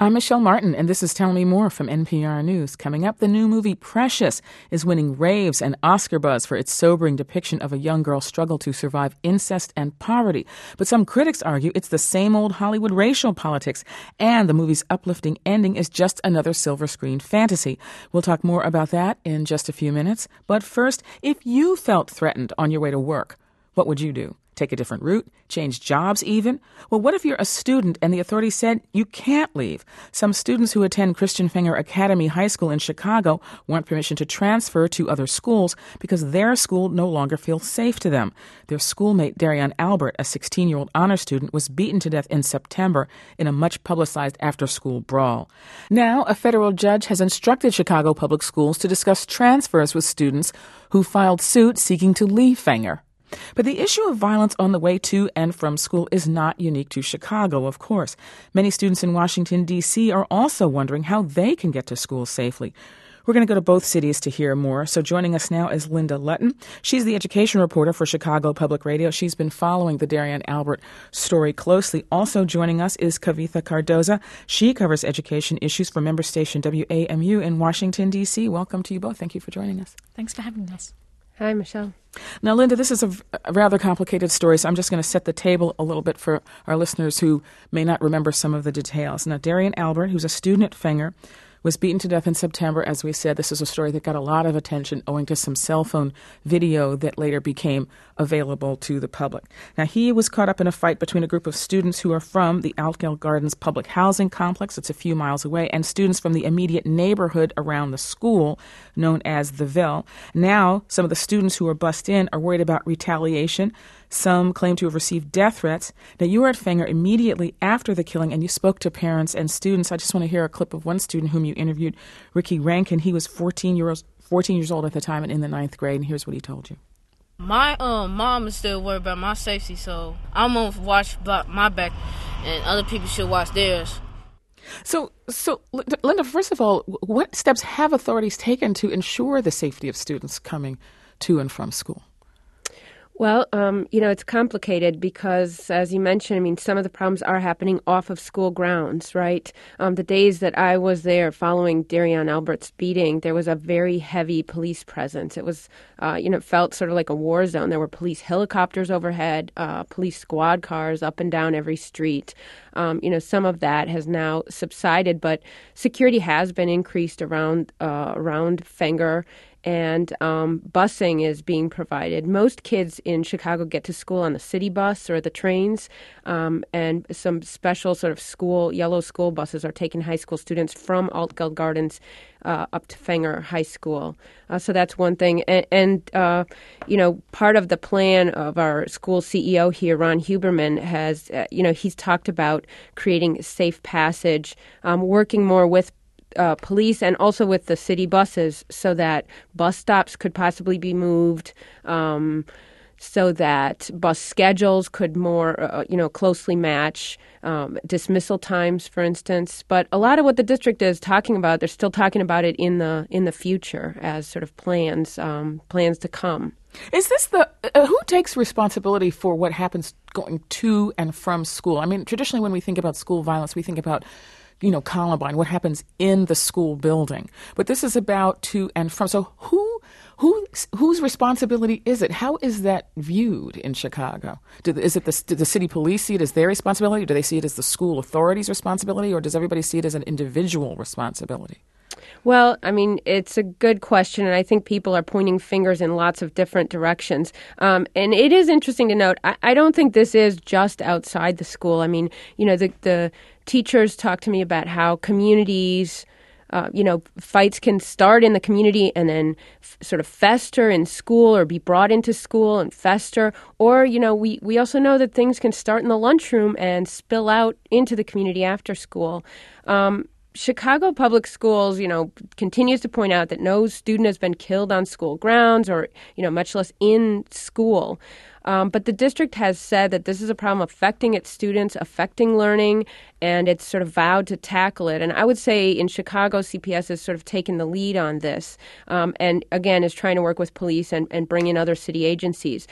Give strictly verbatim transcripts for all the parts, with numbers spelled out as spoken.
I'm Michelle Martin, and this is Tell Me More from N P R News. Coming up, the new movie Precious is winning raves and Oscar buzz for its sobering depiction of a young girl's struggle to survive incest and poverty. But some critics argue it's the same old Hollywood racial politics, and the movie's uplifting ending is just another silver screen fantasy. We'll talk more about that in just a few minutes. But first, if you felt threatened on your way to work, what would you do? Take a different route? Change jobs even? Well, what if you're a student and the authorities said you can't leave? Some students who attend Christian Fenger Academy High School in Chicago want permission to transfer to other schools because their school no longer feels safe to them. Their schoolmate, Darian Albert, a sixteen-year-old honor student, was beaten to death in September in a much-publicized after-school brawl. Now, a federal judge has instructed Chicago public schools to discuss transfers with students who filed suit seeking to leave Fenger. But the issue of violence on the way to and from school is not unique to Chicago, of course. Many students in Washington, D C are also wondering how they can get to school safely. We're going to go to both cities to hear more. So joining us now is Linda Lutton. She's the education reporter for Chicago Public Radio. She's been following the Darian Albert story closely. Also joining us is Kavitha Cardoza. She covers education issues for member station W A M U in Washington, D C. Welcome to you both. Thank you for joining us. Thanks for having us. Hi, Michelle. Now, Linda, this is a, a rather complicated story, so I'm just going to set the table a little bit for our listeners who may not remember some of the details. Now, Darian Albert, who's a student at Fenger, was beaten to death in September. As we said, this is a story that got a lot of attention owing to some cell phone video that later became available to the public. Now, he was caught up in a fight between a group of students who are from the Altgeld Gardens public housing complex, it's a few miles away, and students from the immediate neighborhood around the school, known as the Ville. Now, some of the students who were bussed in are worried about retaliation. Some claim to have received death threats. Now, you were at Fenger immediately after the killing, and you spoke to parents and students. I just want to hear a clip of one student whom you interviewed, Ricky Rankin. He was fourteen years, fourteen years old at the time and in the ninth grade, and here's what he told you. My um, mom is still worried about my safety, so I'm going to watch my back, and other people should watch theirs. So, so Linda, first of all, what steps have authorities taken to ensure the safety of students coming to and from school? Well, um, you know, it's complicated because, as you mentioned, I mean, some of the problems are happening off of school grounds, right? Um, the days that I was there following Darian Albert's beating, there was a very heavy police presence. It was, uh, you know, it felt sort of like a war zone. There were police helicopters overhead, uh, police squad cars up and down every street. Um, you know, some of that has now subsided, but security has been increased around uh, around Fenger. And um, busing is being provided. Most kids in Chicago get to school on the city bus or the trains, um, and some special sort of school, yellow school buses are taking high school students from Altgeld Gardens uh, up to Fenger High School. Uh, so that's one thing. And, and uh, you know, part of the plan of our school C E O here, Ron Huberman, has, uh, you know, he's talked about creating safe passage, um, working more with Uh, police and also with the city buses so that bus stops could possibly be moved, um, so that bus schedules could more, uh, you know, closely match um, dismissal times, for instance. But a lot of what the district is talking about, they're still talking about it in the in the future as sort of plans, um, plans to come. Is this the uh, who takes responsibility for what happens going to and from school? I mean, traditionally when we think about school violence, we think about, you know, Columbine, what happens in the school building. But this is about to and from. So who, who, whose responsibility is it? How is that viewed in Chicago? Do, is it the, do the city police see it as their responsibility? Do they see it as the school authorities' responsibility? Or does everybody see it as an individual responsibility? Well, I mean, it's a good question, and I think people are pointing fingers in lots of different directions. Um, and it is interesting to note, I, I don't think this is just outside the school. I mean, you know, the, the teachers talk to me about how communities, uh, you know, fights can start in the community and then f- sort of fester in school or be brought into school and fester. Or, you know, we, we also know that things can start in the lunchroom and spill out into the community after school. Um Chicago Public Schools, you know, continues to point out that no student has been killed on school grounds or, you know, much less in school. Um, but the district has said that this is a problem affecting its students, affecting learning, and it's sort of vowed to tackle it. And I would say in Chicago, C P S has sort of taken the lead on this, um, and again is trying to work with police and, and bring in other city agencies.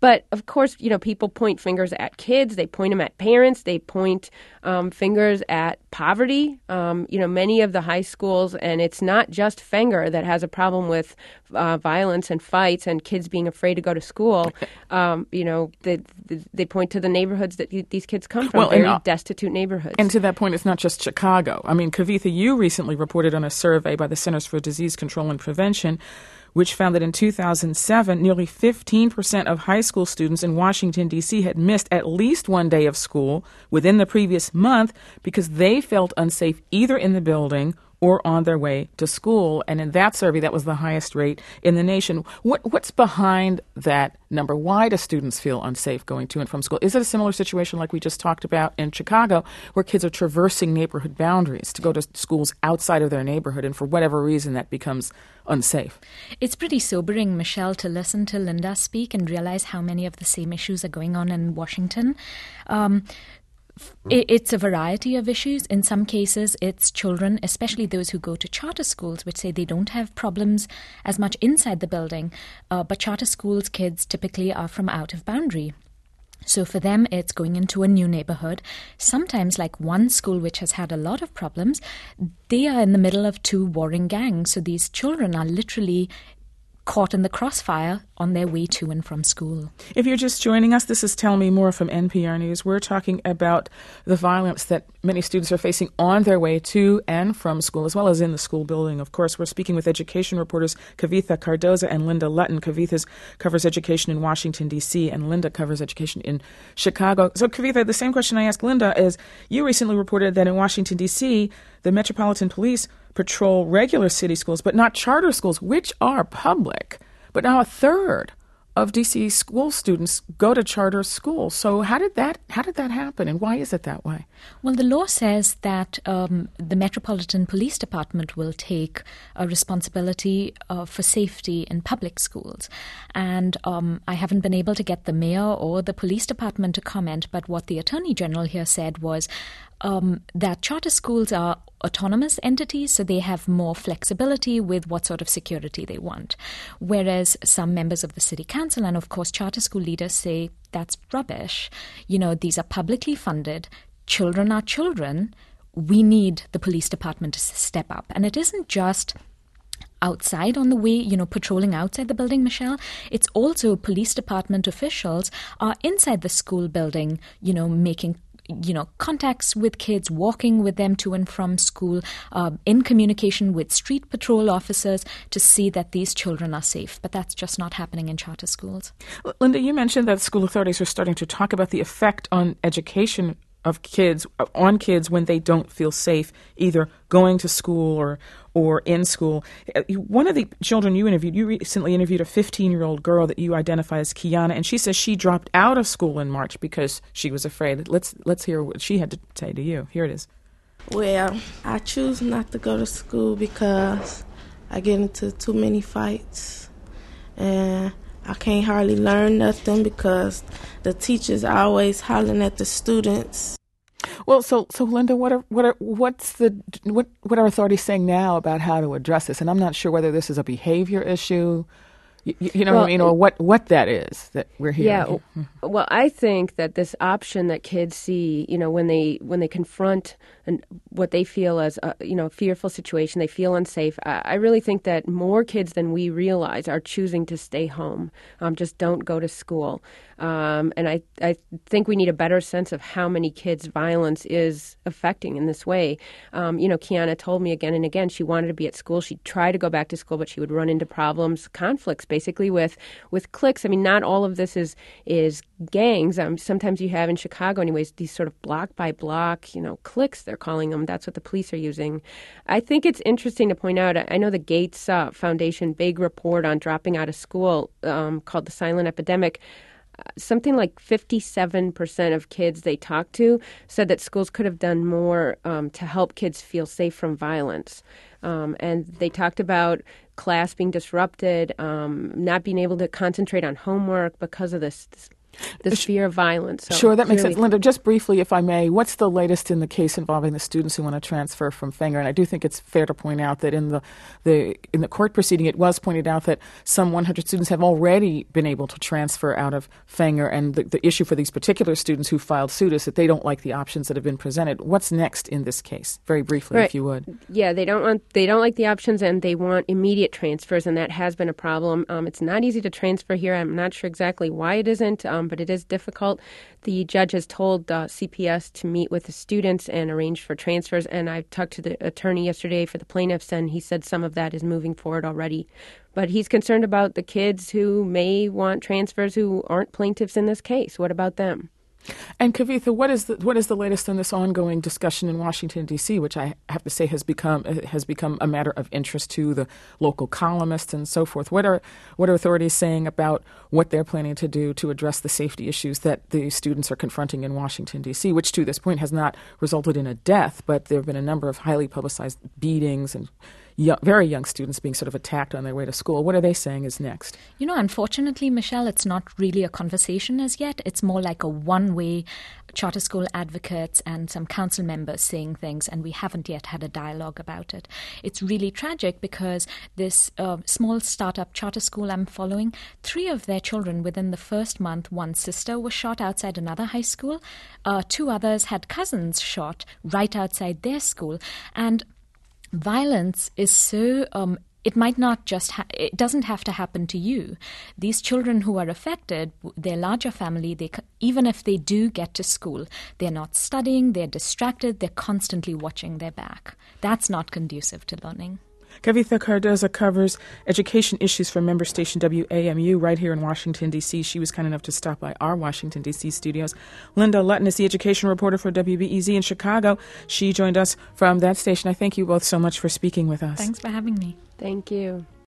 But, of course, you know, people point fingers at kids. They point them at parents. They point um, fingers at poverty. Um, you know, many of the high schools, and it's not just Fenger that has a problem with uh, violence and fights and kids being afraid to go to school. Um, you know, they, they point to the neighborhoods that these kids come from, well, very uh, destitute neighborhoods. And to that point, it's not just Chicago. I mean, Kavitha, you recently reported on a survey by the Centers for Disease Control and Prevention, which found that in two thousand seven, nearly fifteen percent of high school students in Washington, D C had missed at least one day of school within the previous month because they felt unsafe either in the building or on their way to school. And in that survey, that was the highest rate in the nation. What, what's behind that number? Why do students feel unsafe going to and from school? Is it a similar situation like we just talked about in Chicago, where kids are traversing neighborhood boundaries to go to schools outside of their neighborhood, and for whatever reason that becomes unsafe? It's pretty sobering, Michelle, to listen to Linda speak and realize how many of the same issues are going on in Washington. Um, It's a variety of issues. In some cases, it's children, especially those who go to charter schools, which say they don't have problems as much inside the building. Uh, but charter schools kids typically are from out of boundary. So for them, it's going into a new neighborhood. Sometimes, like one school which has had a lot of problems, they are in the middle of two warring gangs. So these children are literally caught in the crossfire on their way to and from school. If you're just joining us, this is Tell Me More from N P R News. We're talking about the violence that many students are facing on their way to and from school, as well as in the school building. Of course, we're speaking with education reporters Kavitha Cardoza and Linda Lutton. Kavitha covers education in Washington, D C, and Linda covers education in Chicago. So, Kavitha, the same question I asked Linda is, you recently reported that in Washington, D C, the Metropolitan Police patrol regular city schools, but not charter schools, which are public. But now a third of D C school students go to charter schools. So how did that how did that happen, and why is it that way? Well, the law says that um, the Metropolitan Police Department will take a responsibility uh, for safety in public schools. And um, I haven't been able to get the mayor or the police department to comment, but what the Attorney General here said was um, that charter schools are autonomous entities, so they have more flexibility with what sort of security they want. Whereas some members of the city council and, of course, charter school leaders say that's rubbish. You know, these are publicly funded. Children are children. We need the police department to step up. And it isn't just outside on the way, you know, patrolling outside the building, Michelle. It's also police department officials are inside the school building, you know, making you know, contacts with kids, walking with them to and from school, uh, in communication with street patrol officers to see that these children are safe. But that's just not happening in charter schools. Linda, you mentioned that school authorities are starting to talk about the effect on education of kids, on kids when they don't feel safe, either going to school or or in school. One of the children you interviewed, you recently interviewed a fifteen-year-old girl that you identify as Kiana, and she says she dropped out of school in March because she was afraid. Let's let's hear what she had to say to you. Here it is. Well, I choose not to go to school because I get into too many fights, and I can't hardly learn nothing because the teachers are always hollering at the students. Well, so so Linda, what are what are what's the what what are authorities saying now about how to address this? And I'm not sure whether this is a behavior issue, you, you know well, what I mean, or what, what that is that we're hearing. Yeah, well, I think that this option that kids see, you know, when they when they confront an, what they feel as a, you know, fearful situation, they feel unsafe. I, I really think that more kids than we realize are choosing to stay home, um, just don't go to school. Um, and I, I think we need a better sense of how many kids violence is affecting in this way. Um, you know, Kiana told me again and again she wanted to be at school. She'd try to go back to school, but she would run into problems, conflicts, basically with with cliques. I mean, not all of this is is gangs. Um, sometimes you have in Chicago, anyways, these sort of block by block, you know, cliques. They're calling them. That's what the police are using. I think it's interesting to point out. I know the Gates uh, Foundation big report on dropping out of school um, called The Silent Epidemic. Something like fifty-seven percent of kids they talked to said that schools could have done more um, to help kids feel safe from violence. Um, and they talked about class being disrupted, um, not being able to concentrate on homework because of this, this this fear of violence. So sure, that makes clearly- sense. Linda, just briefly, if I may, what's the latest in the case involving the students who want to transfer from Fenger? And I do think it's fair to point out that in the, the in the court proceeding, it was pointed out that some one hundred students have already been able to transfer out of Fenger, and the, the issue for these particular students who filed suit is that they don't like the options that have been presented. What's next in this case? Very briefly, Right. if you would. Yeah, they don't want they don't like the options, and they want immediate transfers, and that has been a problem. Um, it's not easy to transfer here. I'm not sure exactly why it isn't, um, but it is difficult. The judge has told uh, C P S to meet with the students and arrange for transfers, and I talked to the attorney yesterday for the plaintiffs, and he said some of that is moving forward already. But he's concerned about the kids who may want transfers who aren't plaintiffs in this case. What about them? And Kavitha, what is the what is the latest in this ongoing discussion in Washington, D C, which I have to say has become has become a matter of interest to the local columnists and so forth? What are what are authorities saying about what they're planning to do to address the safety issues that the students are confronting in Washington, D C, which to this point has not resulted in a death, but there have been a number of highly publicized beatings and young, very young students being sort of attacked on their way to school. What are they saying is next? You know, unfortunately, Michelle, it's not really a conversation as yet. It's more like a one-way charter school advocates and some council members saying things, and we haven't yet had a dialogue about it. It's really tragic because this uh, small startup charter school I'm following, three of their children within the first month, one sister was shot outside another high school. Uh, two others had cousins shot right outside their school. And violence is so, um, it might not just, ha- it doesn't have to happen to you. These children who are affected, their larger family, they even if they do get to school, they're not studying, they're distracted, they're constantly watching their back. That's not conducive to learning. Kavitha Cardoza covers education issues for member station W A M U right here in Washington, D C. She was kind enough to stop by our Washington, D C studios. Linda Lutton is the education reporter for W B E Z in Chicago. She joined us from that station. I thank you both so much for speaking with us. Thanks for having me. Thank you.